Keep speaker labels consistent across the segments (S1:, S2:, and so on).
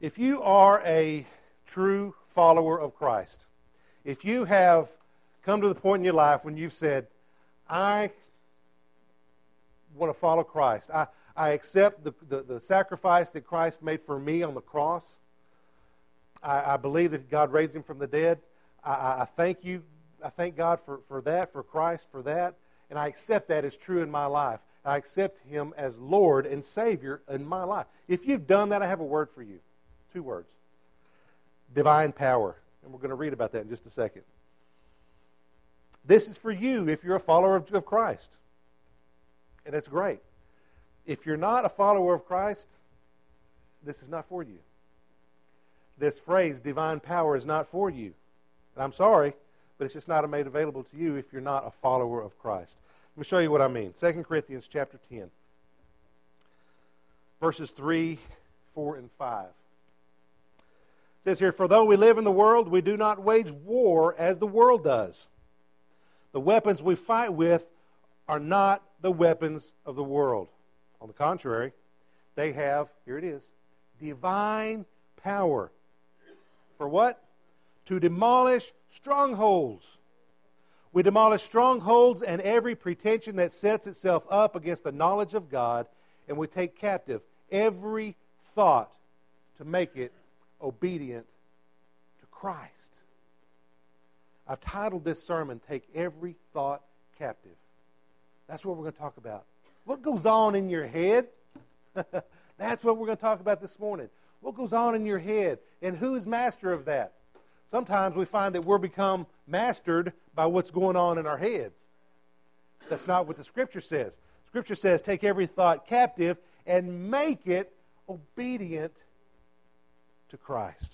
S1: If you are a true follower of Christ, if you have come to the point in your life when you've said, I want to follow Christ, I accept the sacrifice that Christ made for me on the cross, I believe that God raised Him from the dead, I thank you, I thank God for that, for Christ, for that, and I accept that as true in my life. I accept Him as Lord and Savior in my life. If you've done that, I have a word for you. 2 words. Divine power. And we're going to read about that in just a second. This is for you if you're a follower of Christ. And that's great. If you're not a follower of Christ, this is not for you. This phrase, divine power, is not for you. And I'm sorry, but it's just not made available to you if you're not a follower of Christ. Let me show you what I mean. 2 Corinthians chapter 10, verses 3, 4, and 5. It says here, "For though we live in the world, we do not wage war as the world does. The weapons we fight with are not the weapons of the world. On the contrary, they have," here it is, "divine power." For what? To demolish strongholds. We demolish strongholds and every pretension that sets itself up against the knowledge of God, and we take captive every thought to make it obedient to Christ. I've titled this sermon, "Take Every Thought Captive." That's what we're going to talk about. What goes on in your head? That's what we're going to talk about this morning. What goes on in your head, and who's master of that? Sometimes we find that we're become mastered by what's going on in our head. That's not what the Scripture says. Scripture says, take every thought captive and make it obedient to Christ.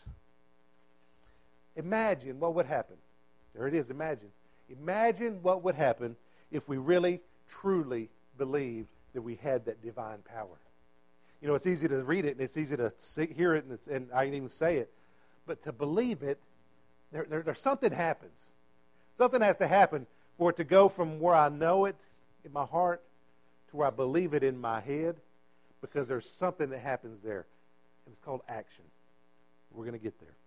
S1: Imagine what would happen. There it is, imagine. Imagine what would happen if we really, truly believed that we had that divine power. You know, it's easy to read it, and it's easy to hear it, and I can even say it. But to believe it, there's something happens. Something has to happen for it to go from where I know it in my heart to where I believe it in my head, because there's something that happens there, and it's called action. We're going to get there.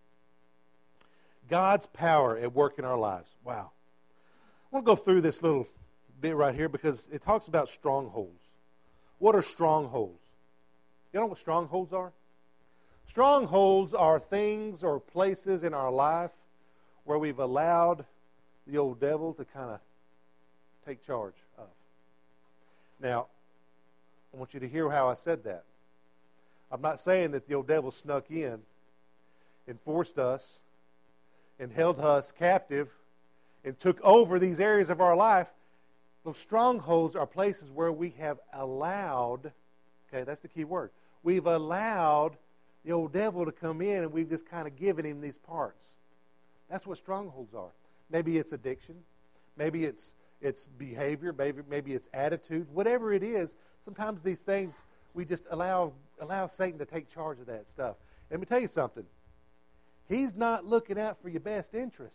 S1: God's power at work in our lives. Wow. I want to go through this little bit right here because it talks about strongholds. What are strongholds? You know what strongholds are? Strongholds are things or places in our life where we've allowed the old devil to kind of take charge of. Now, I want you to hear how I said that. I'm not saying that the old devil snuck in and forced us and held us captive and took over these areas of our life. Those strongholds are places where we have allowed, okay, that's the key word. We've allowed the old devil to come in, and we've just kind of given him these parts. That's what strongholds are. Maybe it's addiction. Maybe it's behavior. Maybe it's attitude. Whatever it is, sometimes these things, we just allow Satan to take charge of that stuff. And let me tell you something. He's not looking out for your best interest.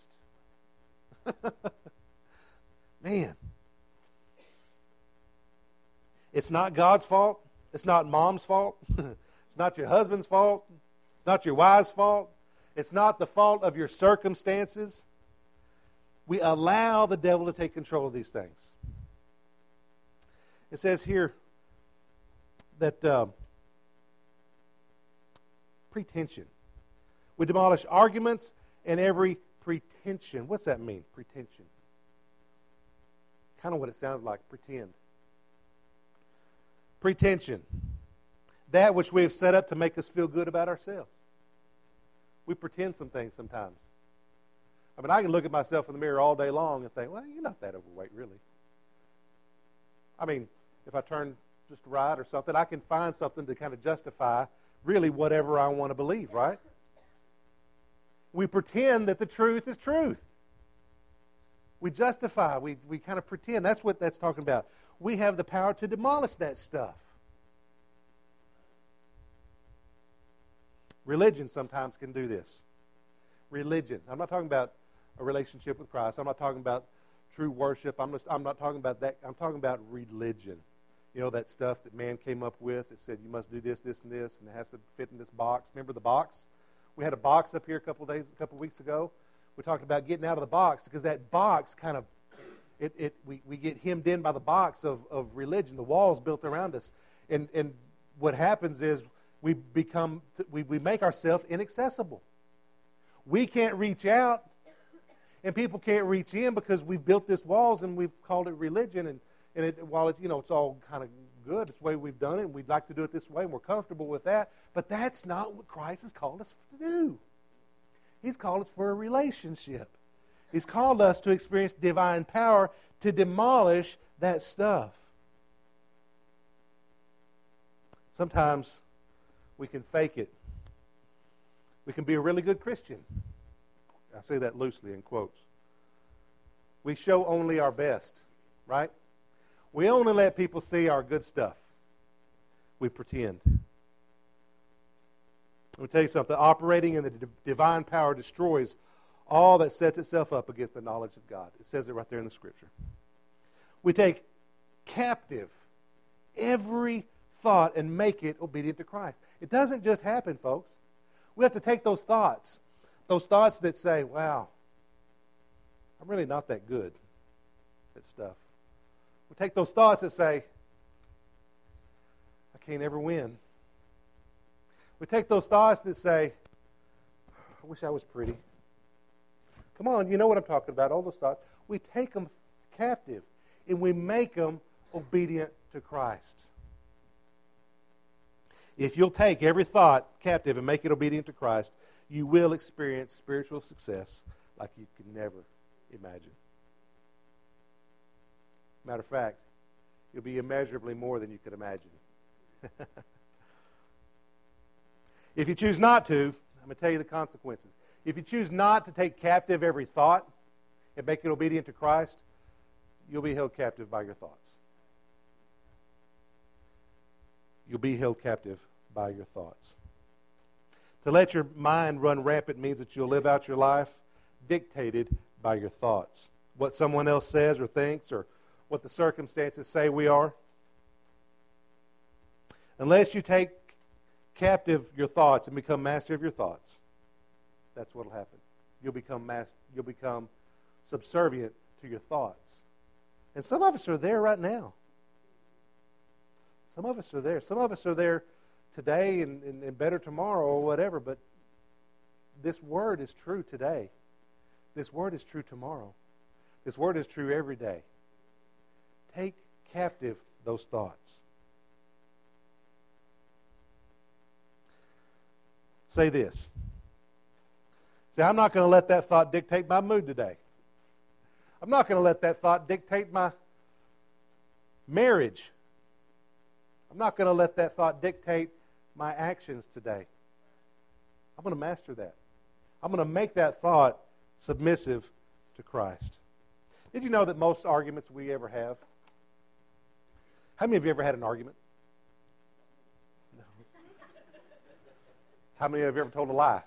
S1: Man. It's not God's fault. It's not mom's fault. It's not your husband's fault. It's not your wife's fault. It's not the fault of your circumstances. We allow the devil to take control of these things. It says here that pretension. We demolish arguments and every pretension. What's that mean, pretension? Kind of what it sounds like, pretend. Pretension. That which we have set up to make us feel good about ourselves. We pretend some things sometimes. I mean, I can look at myself in the mirror all day long and think, well, you're not that overweight, really. I mean, if I turn just right or something, I can find something to kind of justify really whatever I want to believe, right? We pretend that the truth is truth. We justify, we kind of pretend. That's what that's talking about. We have the power to demolish that stuff. Religion sometimes can do this. Religion. I'm not talking about a relationship with Christ. I'm not talking about true worship. I'm not talking about that. I'm talking about religion. You know, that stuff that man came up with that said you must do this, this, and this, and it has to fit in this box. Remember the box? We had a box up here a couple weeks ago. We talked about getting out of the box because that box kind of, we get hemmed in by the box of religion, the walls built around us. And what happens is we make ourselves inaccessible. We can't reach out, and people can't reach in because we've built this walls and we've called it religion. And while it's all kind of good, it's the way we've done it, and we'd like to do it this way, and we're comfortable with that. But that's not what Christ has called us to do. He's called us for a relationship. He's called us to experience divine power to demolish that stuff. Sometimes we can fake it. We can be a really good Christian. I say that loosely in quotes. We show only our best, right? We only let people see our good stuff. We pretend. Let me tell you something. Operating in the divine power destroys all that sets itself up against the knowledge of God. It says it right there in the Scripture. We take captive every thought and make it obedient to Christ. It doesn't just happen, folks. We have to take those thoughts that say, wow, I'm really not that good at stuff. We take those thoughts that say, I can't ever win. We take those thoughts that say, I wish I was pretty. Come on, you know what I'm talking about, all those thoughts. We take them captive, and we make them obedient to Christ. If you'll take every thought captive and make it obedient to Christ, you will experience spiritual success like you could never imagine. Matter of fact, you'll be immeasurably more than you could imagine. If you choose not to, I'm going to tell you the consequences. If you choose not to take captive every thought and make it obedient to Christ, you'll be held captive by your thoughts. You'll be held captive by your thoughts. To let your mind run rampant means that you'll live out your life dictated by your thoughts. What someone else says or thinks or what the circumstances say we are. Unless you take captive your thoughts and become master of your thoughts, that's what will happen. You'll become subservient to your thoughts. And some of us are there right now. Some of us are there. Some of us are there today and better tomorrow or whatever, but this word is true today. This word is true tomorrow. This word is true every day. Take captive those thoughts. Say this. Say, I'm not going to let that thought dictate my mood today. I'm not going to let that thought dictate my marriage. I'm not going to let that thought dictate my actions today. I'm going to master that. I'm going to make that thought submissive to Christ. Did you know that most arguments we ever have? How many of you ever had an argument? No. How many of you ever told a lie?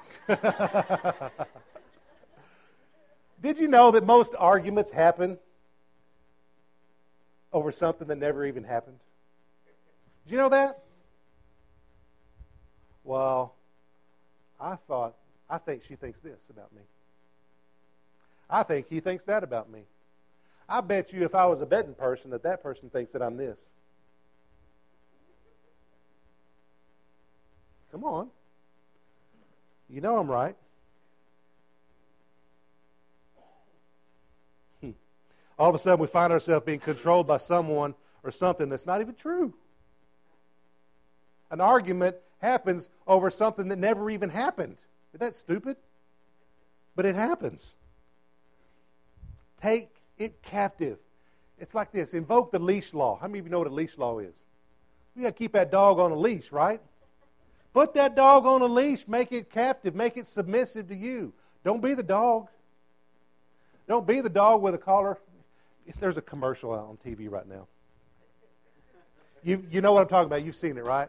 S1: Did you know that most arguments happen over something that never even happened? Did you know that? Well, I think she thinks this about me. I think he thinks that about me. I bet you if I was a betting person that person thinks that I'm this. Come on. You know I'm right. All of a sudden we find ourselves being controlled by someone or something that's not even true. An argument happens over something that never even happened. Isn't that stupid? But it happens. Take it captive. It's like this. Invoke the leash law. How many of you know what a leash law is? You got to keep that dog on a leash, right? Put that dog on a leash. Make it captive. Make it submissive to you. Don't be the dog. Don't be the dog with a collar. There's a commercial out on TV right now. You know what I'm talking about. You've seen it, right?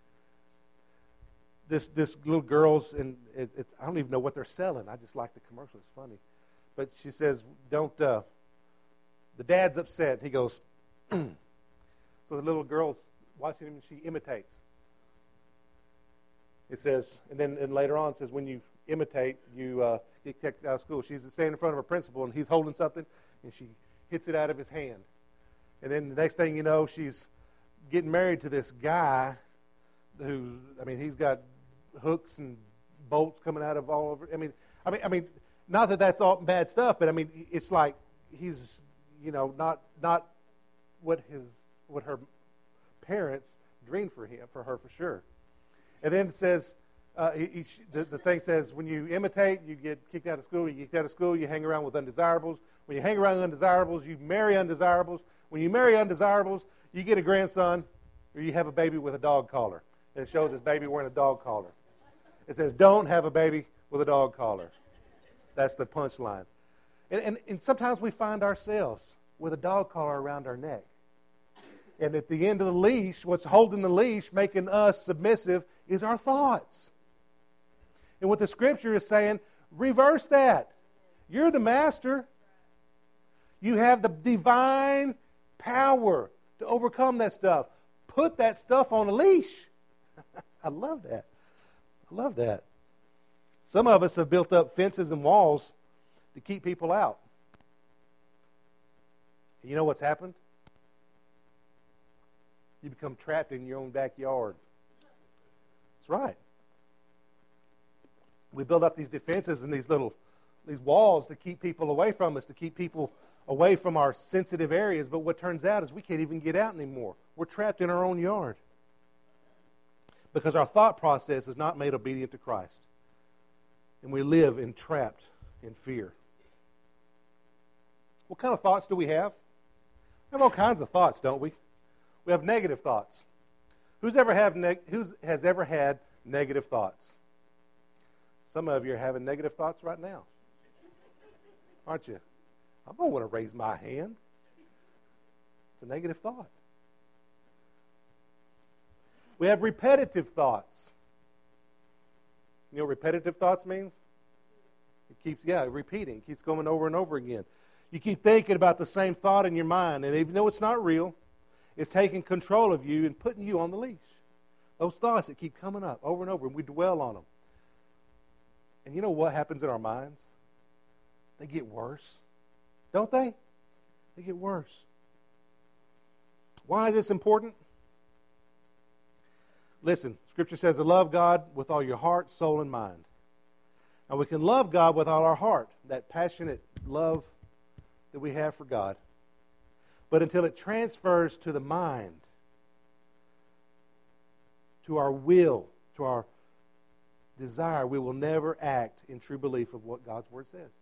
S1: This little girl's, and I don't even know what they're selling. I just like the commercial. It's funny. But she says, the dad's upset. He goes, so So the little girl's watching him, and she imitates. It says, and later on it says, when you imitate, you get kicked out of school. She's standing in front of her principal, and he's holding something, and she hits it out of his hand. And then the next thing you know, she's getting married to this guy who, he's got hooks and bolts coming out of all over. I mean, not that that's all bad stuff, but it's like he's, not what her parents dreamed for her for sure. And then it says, the thing says, when you imitate, you get kicked out of school. You get kicked out of school, you hang around with undesirables. When you hang around with undesirables, you marry undesirables. When you marry undesirables, you get a grandson, or you have a baby with a dog collar. And it shows this baby wearing a dog collar. It says, don't have a baby with a dog collar. That's the punchline. And sometimes we find ourselves with a dog collar around our neck. And at the end of the leash, what's holding the leash, making us submissive, is our thoughts. And what the Scripture is saying, reverse that. You're the master. You have the divine power to overcome that stuff. Put that stuff on a leash. I love that. I love that. Some of us have built up fences and walls to keep people out. And you know what's happened? You become trapped in your own backyard. That's right. We build up these defenses and these walls to keep people away from us, to keep people away from our sensitive areas. But what turns out is we can't even get out anymore. We're trapped in our own yard because our thought process is not made obedient to Christ. And we live entrapped in fear. What kind of thoughts do we have? We have all kinds of thoughts, don't we? We have negative thoughts. Who has ever had negative thoughts? Some of you are having negative thoughts right now, aren't you? I don't want to raise my hand. It's a negative thought. We have repetitive thoughts. You know what repetitive thoughts means? It keeps, repeating. It keeps going over and over again. You keep thinking about the same thought in your mind, and even though it's not real, it's taking control of you and putting you on the leash. Those thoughts that keep coming up over and over, and we dwell on them. And you know what happens in our minds? They get worse. Don't they? They get worse. Why is this important? Listen, Scripture says to love God with all your heart, soul, and mind. Now we can love God with all our heart, that passionate love that we have for God. But until it transfers to the mind, to our will, to our desire, we will never act in true belief of what God's Word says.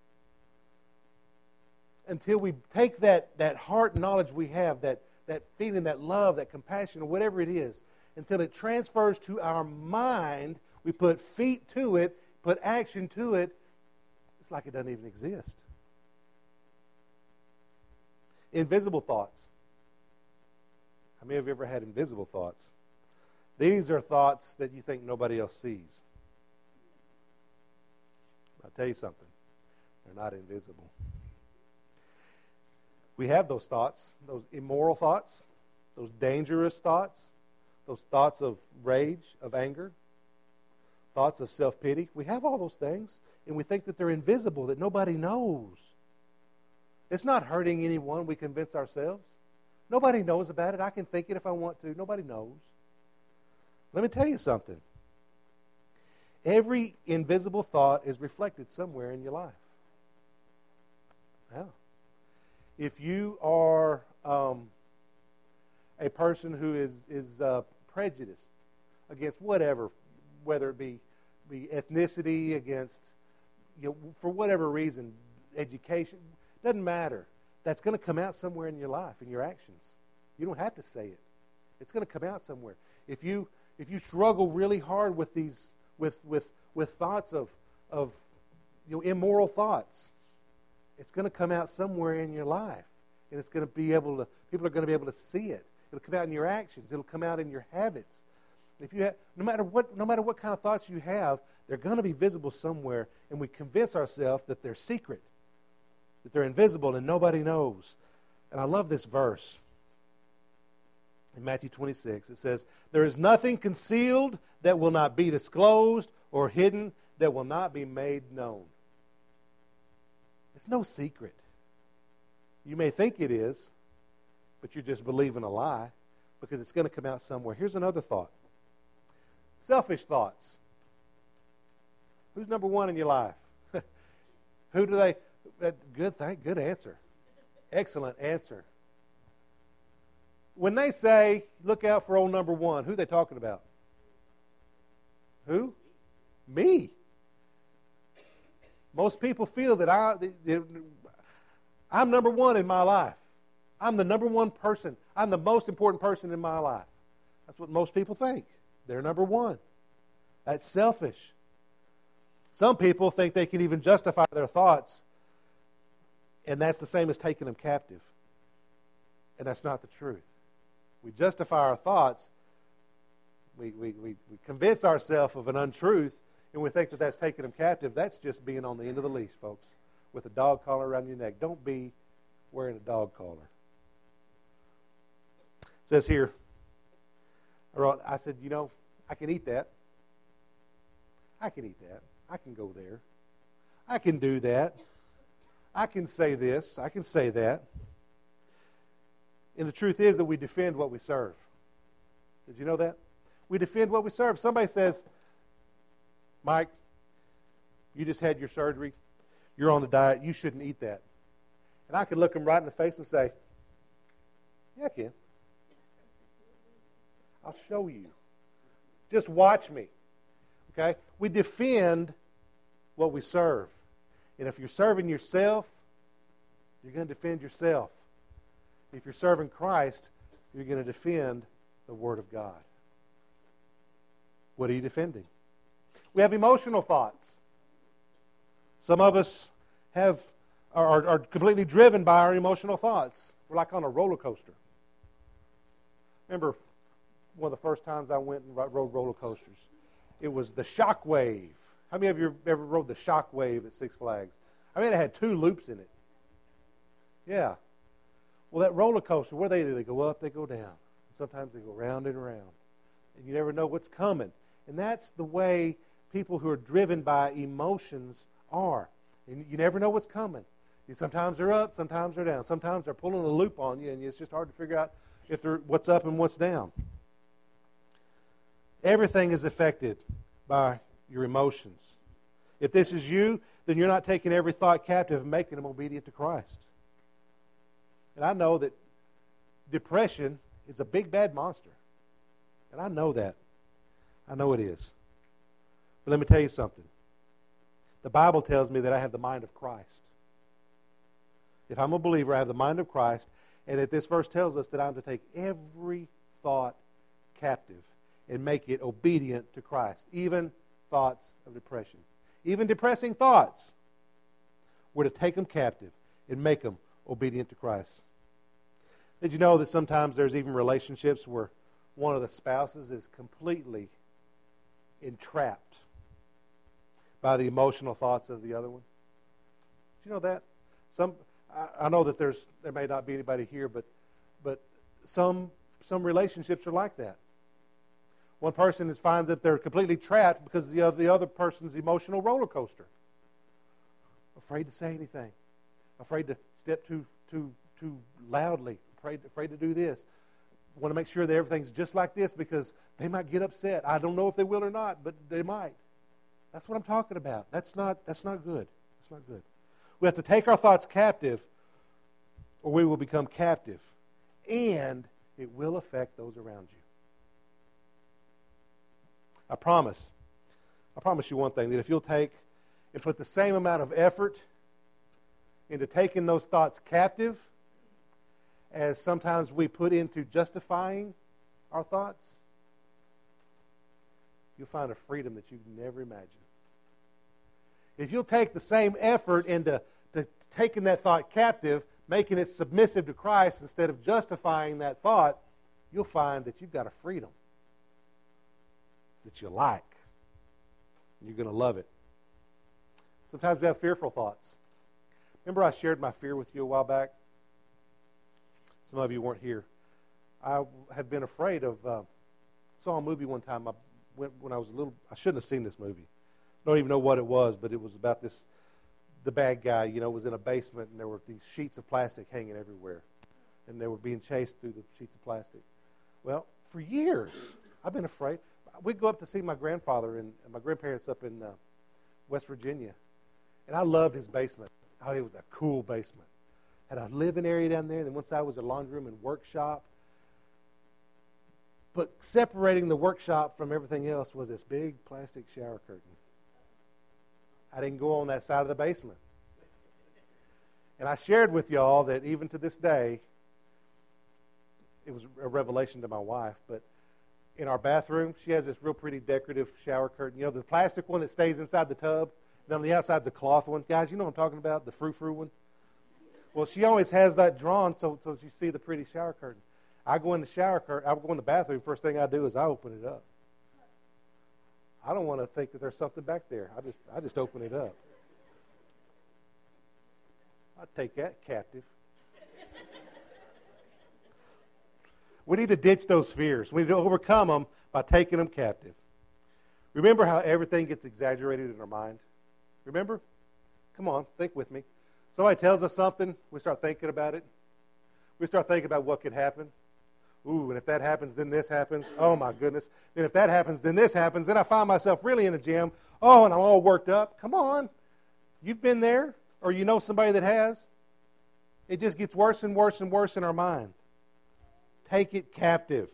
S1: Until we take that heart knowledge we have, that feeling, that love, that compassion, or whatever it is, until it transfers to our mind, we put feet to it, put action to it, it's like it doesn't even exist. Invisible thoughts. How many of you ever had invisible thoughts? These are thoughts that you think nobody else sees. I'll tell you something. They're not invisible. We have those thoughts, those immoral thoughts, those dangerous thoughts, those thoughts of rage, of anger, thoughts of self-pity. We have all those things, and we think that they're invisible, that nobody knows. It's not hurting anyone, we convince ourselves. Nobody knows about it. I can think it if I want to. Nobody knows. Let me tell you something. Every invisible thought is reflected somewhere in your life. Yeah. If you are a person who is prejudiced against whatever, whether it be ethnicity, against, for whatever reason, education, doesn't matter. That's going to come out somewhere in your life, in your actions. You don't have to say it. It's going to come out somewhere. If you struggle really hard with these with thoughts of immoral thoughts, it's going to come out somewhere in your life, and it's going to be able to. People are going to be able to see it. It'll come out in your actions. It'll come out in your habits. If you have, no matter what kind of thoughts you have, they're going to be visible somewhere, and we convince ourselves that they're secret, that they're invisible, and nobody knows. And I love this verse. in Matthew 26. It says, there is nothing concealed that will not be disclosed, or hidden that will not be made known. It's no secret. You may think it is, but you're just believing a lie, because it's going to come out somewhere. Here's another thought. Selfish thoughts. Who's number one in your life? Who do they... Good answer. Excellent answer. When they say, look out for old number one, who are they talking about? Who? Me. Most people feel that I'm number one in my life. I'm the number one person. I'm the most important person in my life. That's what most people think. They're number one. That's selfish. Some people think they can even justify their thoughts, and that's the same as taking them captive. And that's not the truth. We justify our thoughts. We convince ourselves of an untruth, and we think that that's taking them captive. That's just being on the end of the leash, folks, with a dog collar around your neck. Don't be wearing a dog collar. It says here, I said, I can eat that. I can eat that. I can go there. I can do that. I can say this. I can say that. And the truth is that we defend what we serve. Did you know that? We defend what we serve. Somebody says, Mike, you just had your surgery. You're on the diet. You shouldn't eat that. And I could look them right in the face and say, yeah, I can. I'll show you. Just watch me. Okay? We defend what we serve. And if you're serving yourself, you're going to defend yourself. If you're serving Christ, you're going to defend the Word of God. What are you defending? We have emotional thoughts. Some of us are completely driven by our emotional thoughts. We're like on a roller coaster. Remember one of the first times I went and rode roller coasters? It was the Shock Wave. How many of you ever rode the Shock Wave at Six Flags? I mean, it had 2 loops in it. Yeah. Well, that roller coaster, where they go up, they go down. Sometimes they go round and round. And you never know what's coming. And that's the way people who are driven by emotions are. And you never know what's coming. Sometimes they're up, sometimes they're down. Sometimes they're pulling a loop on you, and it's just hard to figure out what's up and what's down. Everything is affected by your emotions. If this is you, then you're not taking every thought captive and making them obedient to Christ. And I know that depression is a big, bad monster. And I know that. I know it is. But let me tell you something. The Bible tells me that I have the mind of Christ. If I'm a believer, I have the mind of Christ, and that this verse tells us that I'm to take every thought captive and make it obedient to Christ, even thoughts of depression. Even depressing thoughts, we're to take them captive and make them obedient to Christ. Did you know that sometimes there's even relationships where one of the spouses is completely entrapped by the emotional thoughts of the other one? Did you know that? I know that there may not be anybody here, but some relationships are like that. One person finds that they're completely trapped because of the other person's emotional roller coaster. Afraid to say anything. Afraid to step too loudly. Afraid to do this. Want to make sure that everything's just like this because they might get upset. I don't know if they will or not, but they might. That's what I'm talking about. That's not good. That's not good. We have to take our thoughts captive, or we will become captive, and it will affect those around you. I promise you one thing, that if you'll take and put the same amount of effort into taking those thoughts captive as sometimes we put into justifying our thoughts, you'll find a freedom that you've never imagined. If you'll take the same effort into taking that thought captive, making it submissive to Christ instead of justifying that thought, you'll find that you've got a freedom that you like. You're going to love it. Sometimes we have fearful thoughts. Remember I shared my fear with you a while back? Some of you weren't here. I had been afraid of. Saw a movie one time. When I was a little. I shouldn't have seen this movie. Don't even know what it was, but it was about this. The bad guy, was in a basement, and there were these sheets of plastic hanging everywhere, and they were being chased through the sheets of plastic. Well, for years, I've been afraid. We'd go up to see my grandfather and my grandparents up in West Virginia, and I loved his basement. Oh, it was a cool basement. Had a living area down there, and then one side was a laundry room and workshop. But separating the workshop from everything else was this big plastic shower curtain. I didn't go on that side of the basement. And I shared with y'all that even to this day, it was a revelation to my wife, but in our bathroom, she has this real pretty decorative shower curtain. The plastic one that stays inside the tub. Then on the outside, the cloth one. Guys, you know what I'm talking about? The frou-frou one. Well, she always has that drawn so you see the pretty shower curtain. I go in the bathroom, first thing I do is I open it up. I don't want to think that there's something back there. I just open it up. I take that captive. We need to ditch those fears. We need to overcome them by taking them captive. Remember how everything gets exaggerated in our mind? Remember? Come on, think with me. Somebody tells us something, we start thinking about it. We start thinking about what could happen. Ooh, and if that happens, then this happens. Oh, my goodness. Then if that happens, then this happens. Then I find myself really in a jam. Oh, and I'm all worked up. Come on. You've been there, or you know somebody that has. It just gets worse and worse and worse in our mind. Take it captive.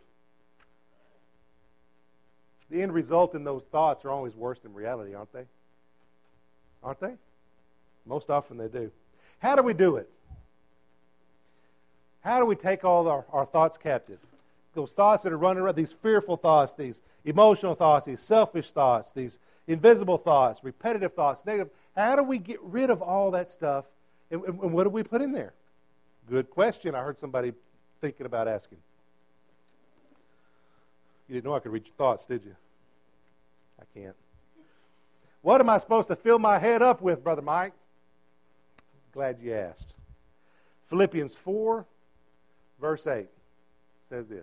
S1: The end result in those thoughts are always worse than reality, aren't they? Aren't they? Most often they do. How do we do it? How do we take all our thoughts captive? Those thoughts that are running around, these fearful thoughts, these emotional thoughts, these selfish thoughts, these invisible thoughts, repetitive thoughts, negative. How do we get rid of all that stuff? And what do we put in there? Good question. I heard somebody thinking about asking. You didn't know I could read your thoughts, did you? I can't. What am I supposed to fill my head up with, Brother Mike? Glad you asked. Philippians 4, verse 8 says this.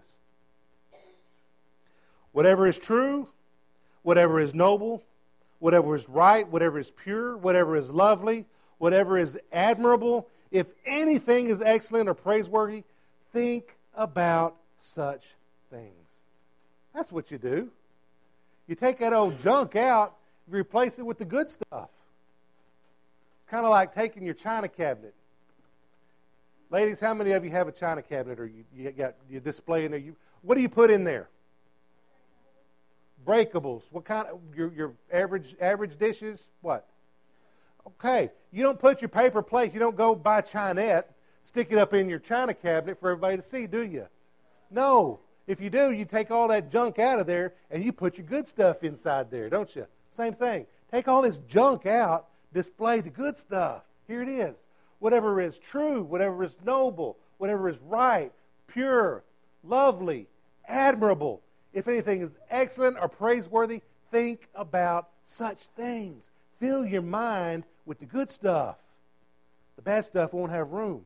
S1: Whatever is true, whatever is noble, whatever is right, whatever is pure, whatever is lovely, whatever is admirable, if anything is excellent or praiseworthy, think about such things. That's what you do. You take that old junk out, you replace it with the good stuff. It's kind of like taking your china cabinet. Ladies, how many of you have a china cabinet, or you display in there? What do you put in there? Breakables. What kind of your average dishes? What? Okay. You don't put your paper plate. You don't go buy Chinette, stick it up in your china cabinet for everybody to see, do you? No. If you do, you take all that junk out of there and you put your good stuff inside there, don't you? Same thing. Take all this junk out, display the good stuff. Here it is. Whatever is true, whatever is noble, whatever is right, pure, lovely, admirable. If anything is excellent or praiseworthy, think about such things. Fill your mind with the good stuff. The bad stuff won't have room.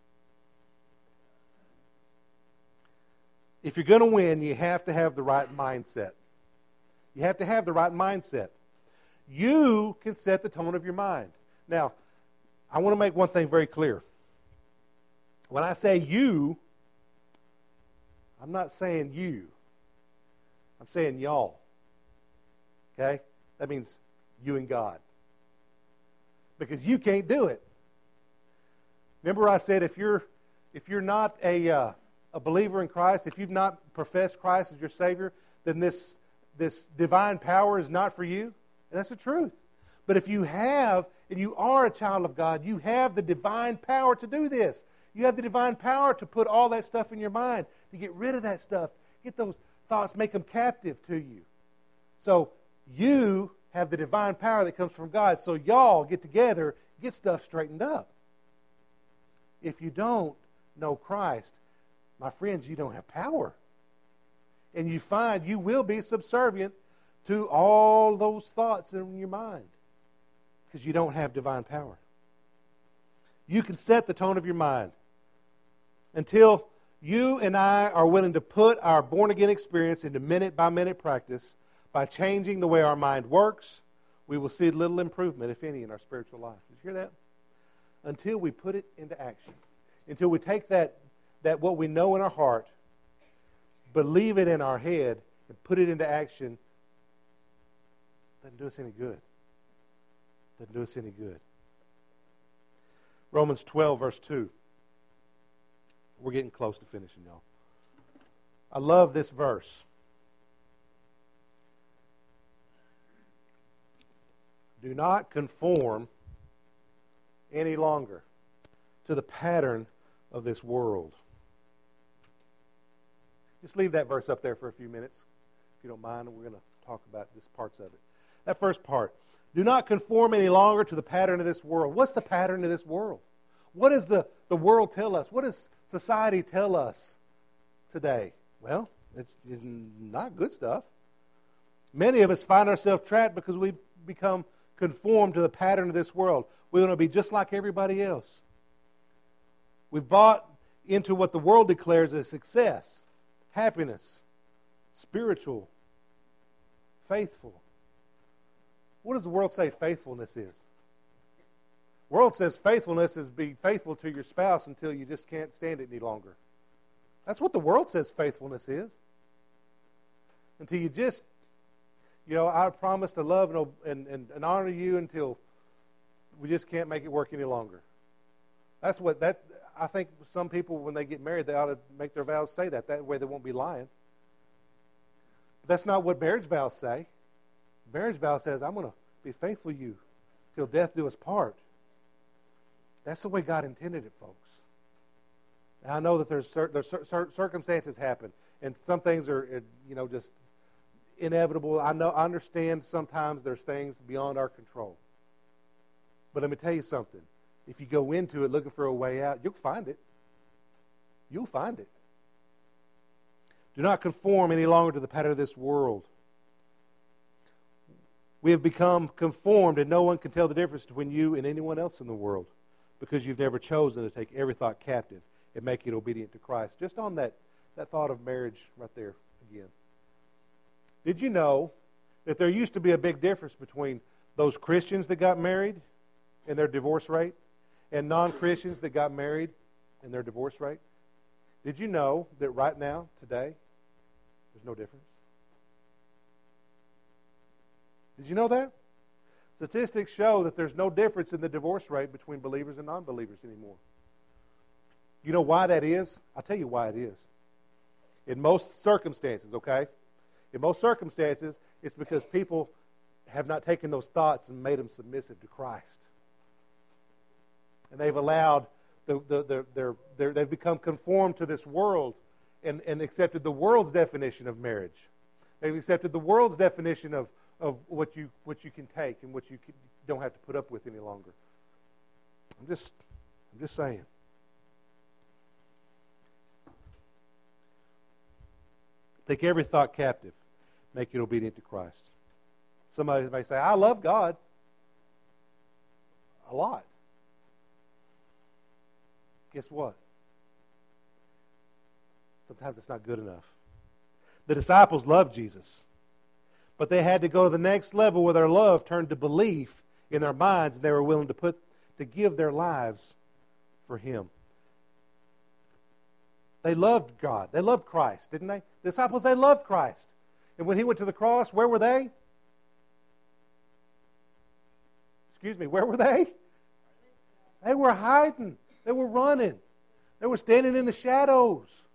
S1: If you're going to win, you have to have the right mindset. You have to have the right mindset. You can set the tone of your mind. Now, I want to make one thing very clear. When I say you, I'm not saying you. I'm saying y'all. Okay? That means you and God. Because you can't do it. Remember I said if you're not a believer in Christ, if you've not professed Christ as your Savior, then this divine power is not for you. And that's the truth. But if you have, and you are a child of God, you have the divine power to do this. You have the divine power to put all that stuff in your mind, to get rid of that stuff, get those thoughts, make them captive to you. So you have the divine power that comes from God. So y'all get together, get stuff straightened up. If you don't know Christ, my friends, you don't have power. And you find you will be subservient to all those thoughts in your mind because you don't have divine power. You can set the tone of your mind until you and I are willing to put our born-again experience into minute-by-minute practice by changing the way our mind works, we will see little improvement, if any, in our spiritual life. Did you hear that? Until we put it into action. Until we take that what we know in our heart, believe it in our head, and put it into action, doesn't do us any good. Doesn't do us any good. Romans 12, verse 2. We're getting close to finishing, y'all. I love this verse. Do not conform any longer to the pattern of this world. Just leave that verse up there for a few minutes, if you don't mind. We're going to talk about just parts of it. That first part. Do not conform any longer to the pattern of this world. What's the pattern of this world? What does the world tell us? What does society tell us today? Well, it's not good stuff. Many of us find ourselves trapped because we've become conformed to the pattern of this world. We want to be just like everybody else. We've bought into what the world declares as success, happiness, spiritual, faithful. What does the world say faithfulness is? The world says faithfulness is be faithful to your spouse until you just can't stand it any longer. That's what the world says faithfulness is. Until you just, I promise to love and honor you until we just can't make it work any longer. I think some people, when they get married, they ought to make their vows say that. That way they won't be lying. But that's not what marriage vows say. Marriage vow says, I'm going to be faithful to you till death do us part. That's the way God intended it, folks. And I know that there's circumstances happen, and some things are, just inevitable. I understand sometimes there's things beyond our control. But let me tell you something. If you go into it looking for a way out, you'll find it. You'll find it. Do not conform any longer to the pattern of this world. We have become conformed, and no one can tell the difference between you and anyone else in the world because you've never chosen to take every thought captive and make it obedient to Christ. Just on that thought of marriage right there again. Did you know that there used to be a big difference between those Christians that got married and their divorce rate and non-Christians that got married and their divorce rate? Did you know that right now, today, there's no difference? Did you know that? Statistics show that there's no difference in the divorce rate between believers and non-believers anymore. You know why that is? I'll tell you why it is. In most circumstances, okay? In most circumstances, it's because people have not taken those thoughts and made them submissive to Christ. And they've allowed, they've become conformed to this world and accepted the world's definition of marriage. They've accepted the world's definition of what you can take and what you don't have to put up with any longer. I'm just saying. Take every thought captive. Make it obedient to Christ. Somebody may say, I love God. A lot. Guess what? Sometimes it's not good enough. The disciples loved Jesus, but they had to go to the next level where their love turned to belief in their minds, and they were willing to give their lives for Him. They loved God. They loved Christ, didn't they? The disciples, they loved Christ. And when He went to the cross, where were they? Where were they? They were hiding. They were running. They were standing in the shadows.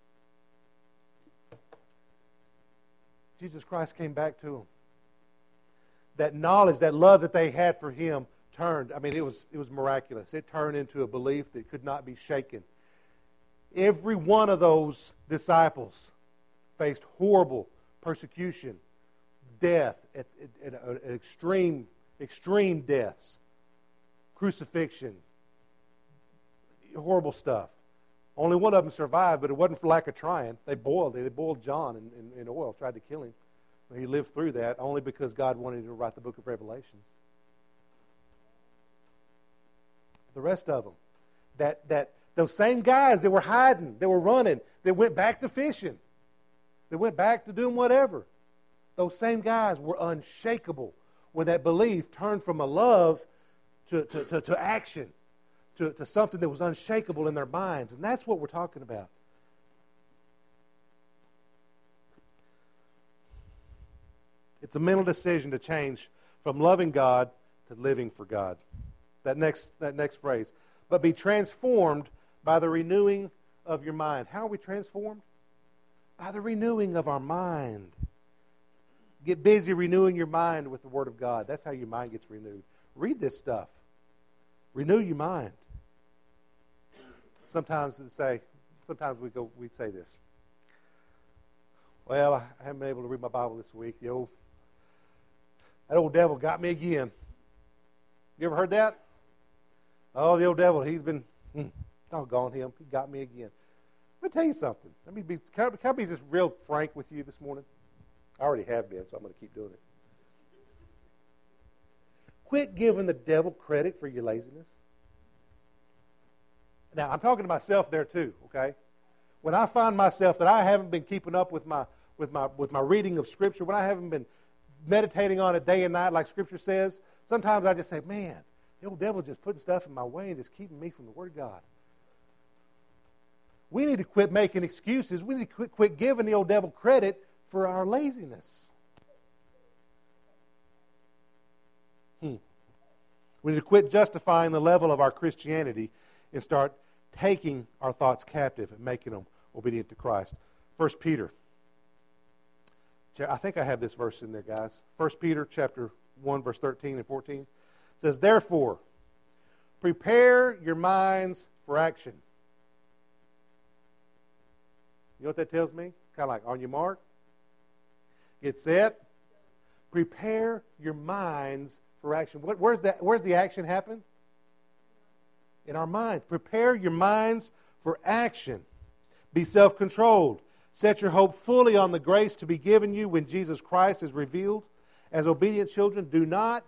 S1: Jesus Christ came back to them. That knowledge, that love that they had for Him turned. It was miraculous. It turned into a belief that could not be shaken. Every one of those disciples faced horrible persecution, death, at extreme deaths, crucifixion, horrible stuff. Only one of them survived, but it wasn't for lack of trying. They boiled John in oil, tried to kill him. He lived through that only because God wanted him to write the book of Revelations. The rest of them, Those same guys that were hiding, that were running, that went back to fishing, that went back to doing whatever. Those same guys were unshakable when that belief turned from a love to action, to something that was unshakable in their minds. And that's what we're talking about. It's a mental decision to change from loving God to living for God. That next phrase. But be transformed by the renewing of your mind. How are we transformed? By the renewing of our mind. Get busy renewing your mind with the Word of God. That's how your mind gets renewed. Read this stuff. Renew your mind. Sometimes we say this. Well, I haven't been able to read my Bible this week. That old devil got me again. You ever heard that? Oh, the old devil, he's been, doggone him, he got me again. Let me tell you something. Can I be just real frank with you this morning? I already have been, so I'm going to keep doing it. Quit giving the devil credit for your laziness. Now, I'm talking to myself there too, okay? When I find myself that I haven't been keeping up with my reading of Scripture, when I haven't been meditating on it day and night like Scripture says, sometimes I just say, man, the old devil just putting stuff in my way and just keeping me from the Word of God. We need to quit making excuses. We need to quit giving the old devil credit for our laziness. We need to quit justifying the level of our Christianity and start taking our thoughts captive and making them obedient to Christ. 1 Peter. I think I have this verse in there, guys. 1 Peter chapter 1, verse 13 and 14. It says, therefore, prepare your minds for action. You know what that tells me? It's kind of like, on your mark, get set, prepare your minds for action. Where's the action happen? In our minds. Prepare your minds for action. Be self-controlled. Set your hope fully on the grace to be given you when Jesus Christ is revealed. As obedient children, do not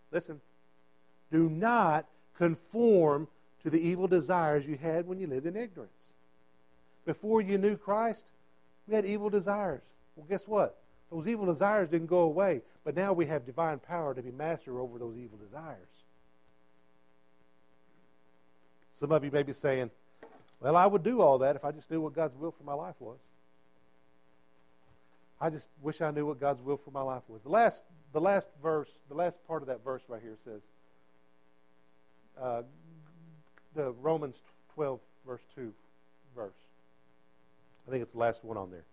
S1: conform to the evil desires you had when you lived in ignorance. Before you knew Christ, we had evil desires. Well, guess what? Those evil desires didn't go away, but now we have divine power to be master over those evil desires. Some of you may be saying, well, I would do all that if I just knew what God's will for my life was. I just wish I knew what God's will for my life was. The last part of that verse right here says, the Romans 12, verse 2 verse. I think it's the last one on there.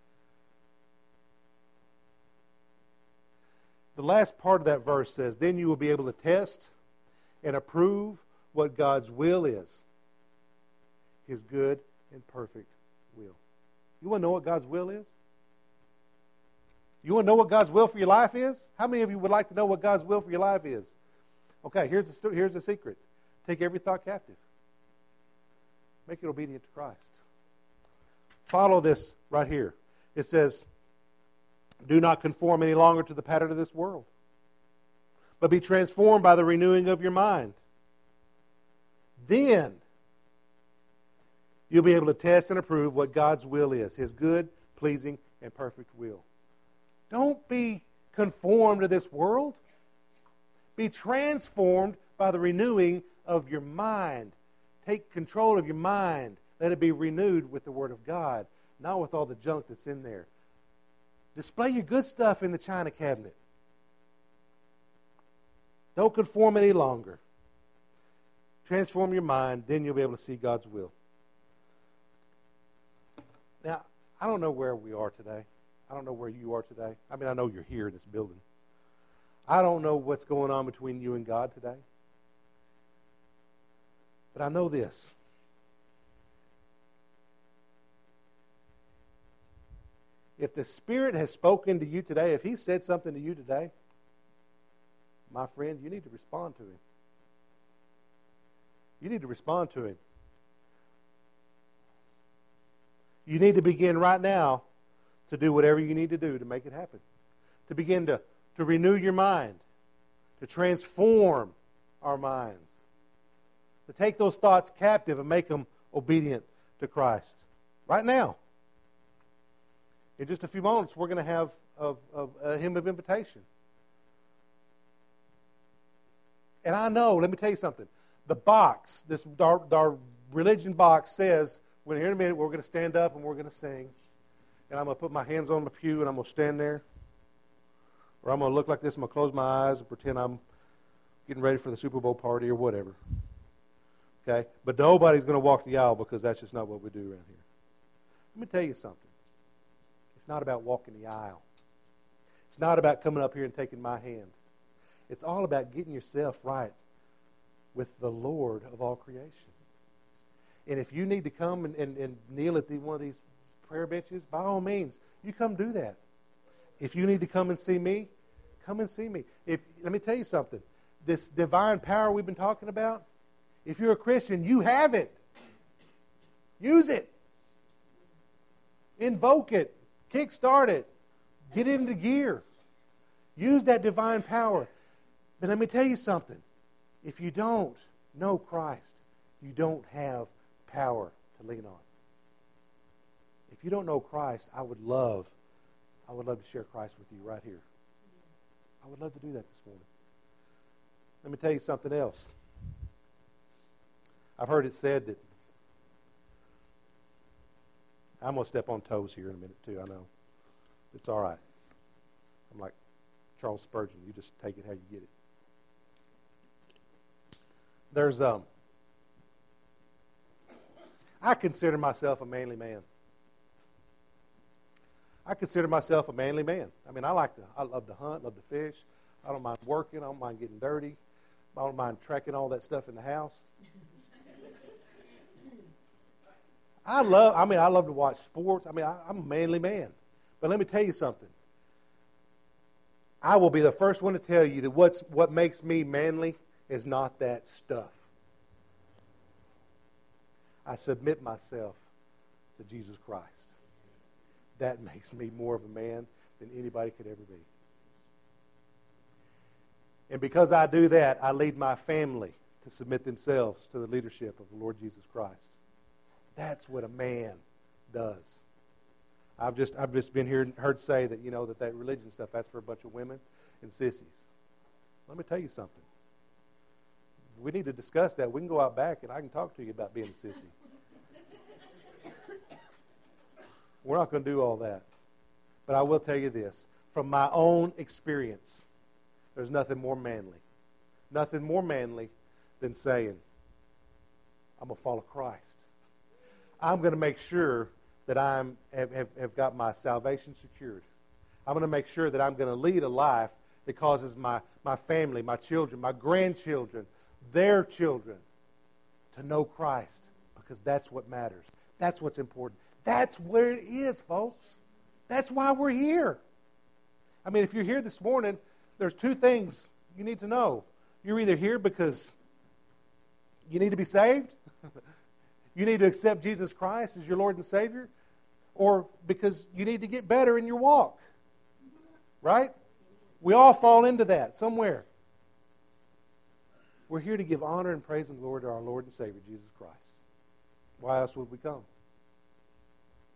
S1: The last part of that verse says, then you will be able to test and approve what God's will is. His good and perfect will. You want to know what God's will is? You want to know what God's will for your life is? How many of you would like to know what God's will for your life is? Okay, here's the secret. Take every thought captive. Make it obedient to Christ. Follow this right here. It says, do not conform any longer to the pattern of this world, but be transformed by the renewing of your mind. Then you'll be able to test and approve what God's will is, His good, pleasing, and perfect will. Don't be conformed to this world. Be transformed by the renewing of your mind. Take control of your mind. Let it be renewed with the Word of God, not with all the junk that's in there. Display your good stuff in the china cabinet. Don't conform any longer. Transform your mind, then you'll be able to see God's will. Now, I don't know where we are today. I don't know where you are today. I mean, I know you're here in this building. I don't know what's going on between you and God today. But I know this. If the Spirit has spoken to you today, if He said something to you today, my friend, you need to respond to Him. You need to respond to Him. You need to begin right now to do whatever you need to do to make it happen. To begin to renew your mind. To transform our minds. to take those thoughts captive and make them obedient to Christ. Right now. In just a few moments, we're going to have a hymn of invitation. And I know, let me tell you something. The box, our religion box says, here in a minute, we're going to stand up and we're going to sing. And I'm going to put my hands on the pew and I'm going to stand there. Or I'm going to look like this, I'm going to close my eyes and pretend I'm getting ready for the Super Bowl party or whatever. Okay? But nobody's going to walk the aisle because that's just not what we do around here. Let me tell you something. It's not about walking the aisle. It's not about coming up here and taking my hand. It's all about getting yourself right with the Lord of all creation. And if you need to come and kneel at one of these prayer benches, by all means, you come do that. If you need to come and see me, come and see me. Let me tell you something. This divine power we've been talking about, if you're a Christian, you have it. Use it. Invoke it. Kickstart it. Get it into gear. Use that divine power. But let me tell you something. If you don't know Christ, you don't have power to lean on. If you don't know Christ, I would love to share Christ with you right here. I would love to do that this morning. Let me tell you something else. I've heard it said that I'm going to step on toes here in a minute too, I know. It's all right. I'm like Charles Spurgeon. You just take it how you get it. I consider myself a manly man. I consider myself a manly man. I mean, I love to hunt, love to fish. I don't mind working. I don't mind getting dirty. I don't mind tracking all that stuff in the house. I love to watch sports. I'm a manly man. But let me tell you something. I will be the first one to tell you that what makes me manly is not that stuff. I submit myself to Jesus Christ. That makes me more of a man than anybody could ever be. And because I do that, I lead my family to submit themselves to the leadership of the Lord Jesus Christ. That's what a man does. I've just been heard say that, that religion stuff, that's for a bunch of women and sissies. Let me tell you something. If we need to discuss that, we can go out back and I can talk to you about being a sissy. We're not going to do all that. But I will tell you this. From my own experience, there's nothing more manly. Nothing more manly than saying, I'm going to follow Christ. I'm going to make sure that I have got my salvation secured. I'm going to make sure that I'm going to lead a life that causes my family, my children, my grandchildren, their children to know Christ, because that's what matters. That's what's important. That's where it is, folks. That's why we're here. I mean, if you're here this morning, there's two things you need to know. You're either here because you need to be saved, you need to accept Jesus Christ as your Lord and Savior, or because you need to get better in your walk. Right? We all fall into that somewhere. We're here to give honor and praise and glory to our Lord and Savior, Jesus Christ. Why else would we come?